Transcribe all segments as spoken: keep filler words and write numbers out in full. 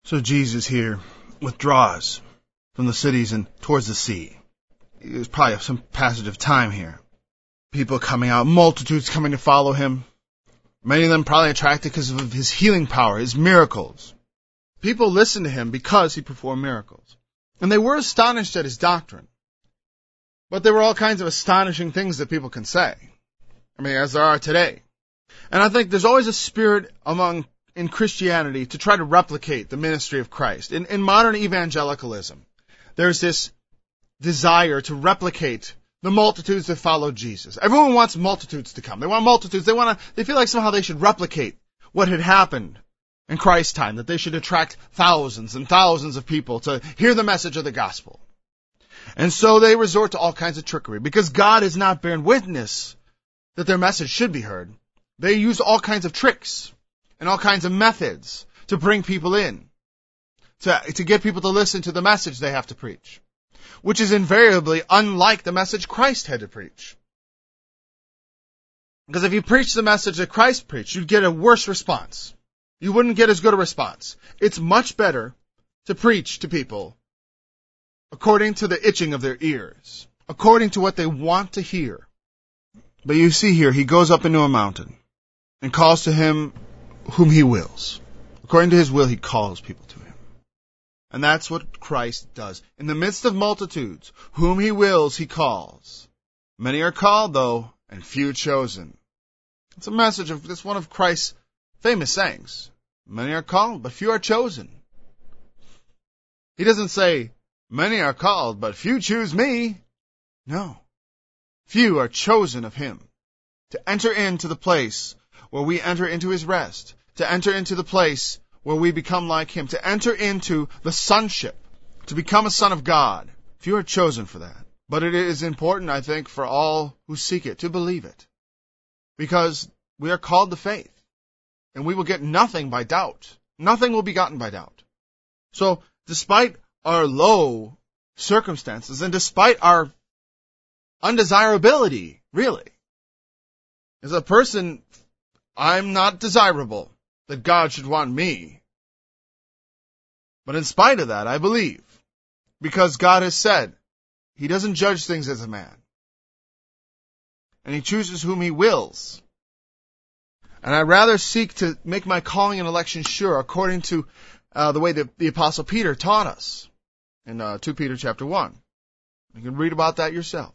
So Jesus here withdraws from the cities and towards the sea. There's probably some passage of time here. People coming out, multitudes coming to follow him. Many of them probably attracted because of his healing power, his miracles. People listened to him because he performed miracles. And they were astonished at his doctrine. But there were all kinds of astonishing things that people can say. I mean, as there are today. And I think there's always a spirit among in Christianity to try to replicate the ministry of Christ. In, in modern evangelicalism, there's this desire to replicate the multitudes that followed Jesus. Everyone wants multitudes to come. They want multitudes. They want to, they feel like somehow they should replicate what had happened in Christ's time, that they should attract thousands and thousands of people to hear the message of the gospel. And so they resort to all kinds of trickery. Because God has not borne witness that their message should be heard, they use all kinds of tricks and all kinds of methods to bring people in, to, to get people to listen to the message they have to preach, which is invariably unlike the message Christ had to preach. Because if you preach the message that Christ preached, you'd get a worse response. You wouldn't get as good a response. It's much better to preach to people according to the itching of their ears, according to what they want to hear. But you see here, he goes up into a mountain and calls to him whom he wills. According to his will, he calls people to him. And that's what Christ does. In the midst of multitudes, whom he wills, he calls. Many are called, though, and few chosen. It's a message of, it's one of Christ's famous sayings. Many are called, but few are chosen. He doesn't say, many are called, but few choose me. No. Few are chosen of him to enter into the place where we enter into his rest, to enter into the place where we become like him, to enter into the sonship, to become a son of God. Few are chosen for that. But it is important, I think, for all who seek it to believe it. Because we are called to faith. And we will get nothing by doubt. Nothing will be gotten by doubt. So, despite our low circumstances, and despite our undesirability, really, as a person, I'm not desirable that God should want me. But in spite of that, I believe, because God has said, he doesn't judge things as a man. And he chooses whom he wills. And I rather seek to make my calling and election sure according to uh, the way that the Apostle Peter taught us in uh, Second Peter chapter one. You can read about that yourself.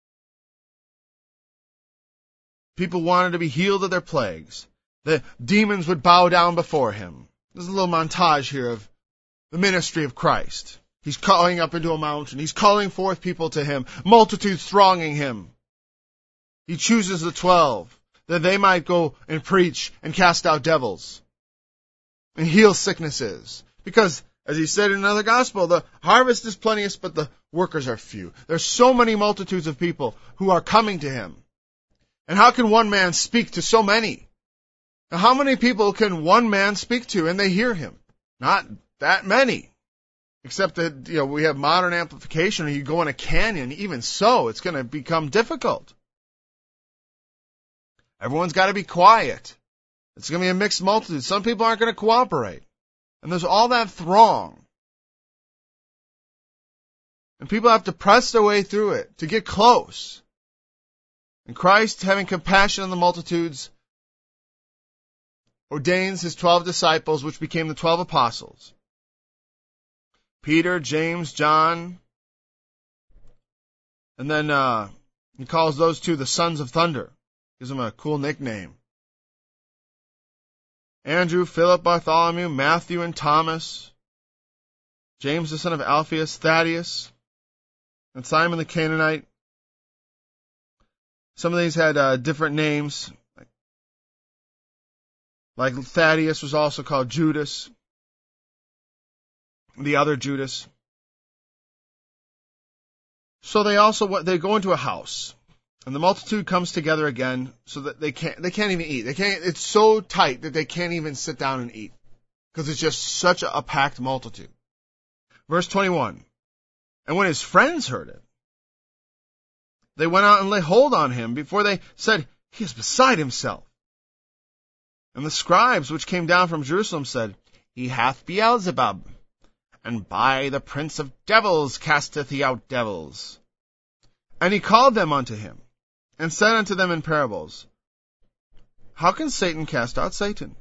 People wanted to be healed of their plagues. The demons would bow down before him. There's a little montage here of the ministry of Christ. He's calling up into a mountain. He's calling forth people to him. Multitudes thronging him. He chooses the twelve, that they might go and preach and cast out devils and heal sicknesses. Because, as he said in another gospel, the harvest is plenteous, but the workers are few. There's so many multitudes of people who are coming to him. And how can one man speak to so many? Now, how many people can one man speak to and they hear him? Not that many. Except that, you know, we have modern amplification, or you go in a canyon. Even so, it's going to become difficult. Everyone's got to be quiet. It's going to be a mixed multitude. Some people aren't going to cooperate. And there's all that throng. And people have to press their way through it to get close. And Christ, having compassion on the multitudes, ordains his twelve disciples, which became the twelve apostles. Peter, James, John, and then uh, he calls those two the sons of thunder. Gives them a cool nickname. Andrew, Philip, Bartholomew, Matthew, and Thomas. James, the son of Alphaeus, Thaddeus, and Simon the Canaanite. Some of these had uh, different names. Like Thaddeus was also called Judas. The other Judas. So they also they go into a house. And the multitude comes together again so that they can't, they can't even eat. They can't, it's so tight that they can't even sit down and eat. Because it's just such a, a packed multitude. Verse twenty-one. And when his friends heard it, they went out and laid hold on him before they said, he is beside himself. And the scribes which came down from Jerusalem said, he hath Beelzebub, and by the prince of devils casteth he out devils. And he called them unto him, and said unto them in parables, How can Satan cast out Satan?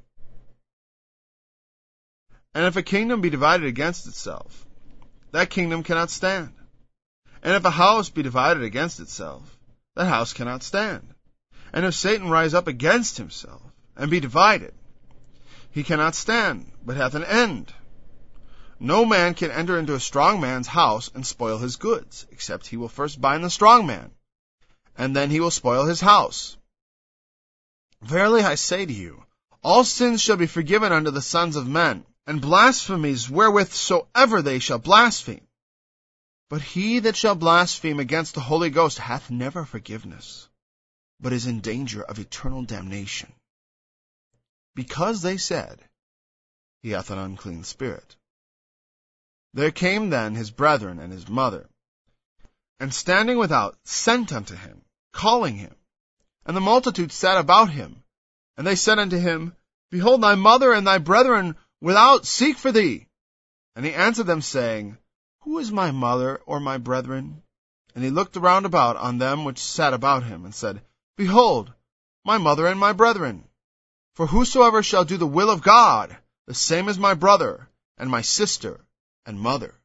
And if a kingdom be divided against itself, that kingdom cannot stand. And if a house be divided against itself, that house cannot stand. And if Satan rise up against himself, and be divided, he cannot stand, but hath an end. No man can enter into a strong man's house and spoil his goods, except he will first bind the strong man, and then he will spoil his house. Verily I say to you, all sins shall be forgiven unto the sons of men, and blasphemies wherewith soever they shall blaspheme. But he that shall blaspheme against the Holy Ghost hath never forgiveness, but is in danger of eternal damnation. Because they said, He hath an unclean spirit. There came then his brethren and his mother, and standing without sent unto him, calling him. And the multitude sat about him, and they said unto him, Behold, thy mother and thy brethren without seek for thee. And he answered them, saying, Who is my mother or my brethren? And he looked round about on them which sat about him, and said, Behold, my mother and my brethren. For whosoever shall do the will of God, the same is my brother, and my sister, and mother.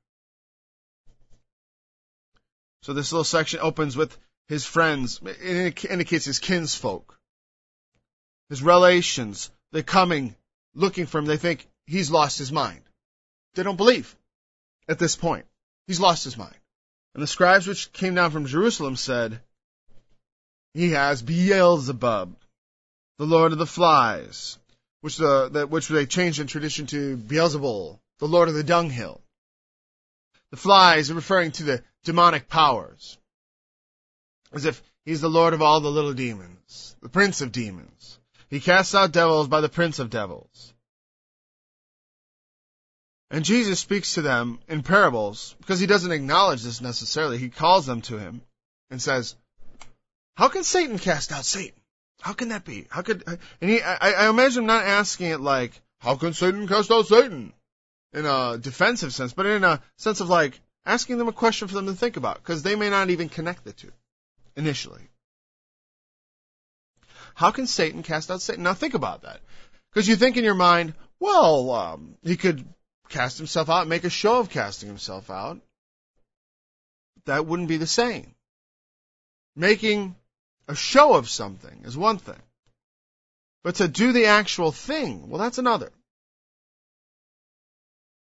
So this little section opens with his friends. It indicates his kinsfolk, his relations. They're coming, looking for him. They think he's lost his mind. They don't believe at this point. He's lost his mind. And the scribes which came down from Jerusalem said, He has Beelzebub, the lord of the flies, which the, the which they changed in tradition to Beelzebul, the lord of the dunghill. The flies are referring to the demonic powers, as if he's the lord of all the little demons, the prince of demons. He casts out devils by the prince of devils. And Jesus speaks to them in parables, because he doesn't acknowledge this necessarily. He calls them to him and says, How can Satan cast out Satan? How can that be? How could, and he, I, I imagine him not asking it like, how can Satan cast out Satan? In a defensive sense, but in a sense of like, asking them a question for them to think about, because they may not even connect the two initially. How can Satan cast out Satan? Now think about that. Because you think in your mind, well, um, he could cast himself out and make a show of casting himself out. That wouldn't be the same. Making a show of something is one thing. But to do the actual thing, well, that's another.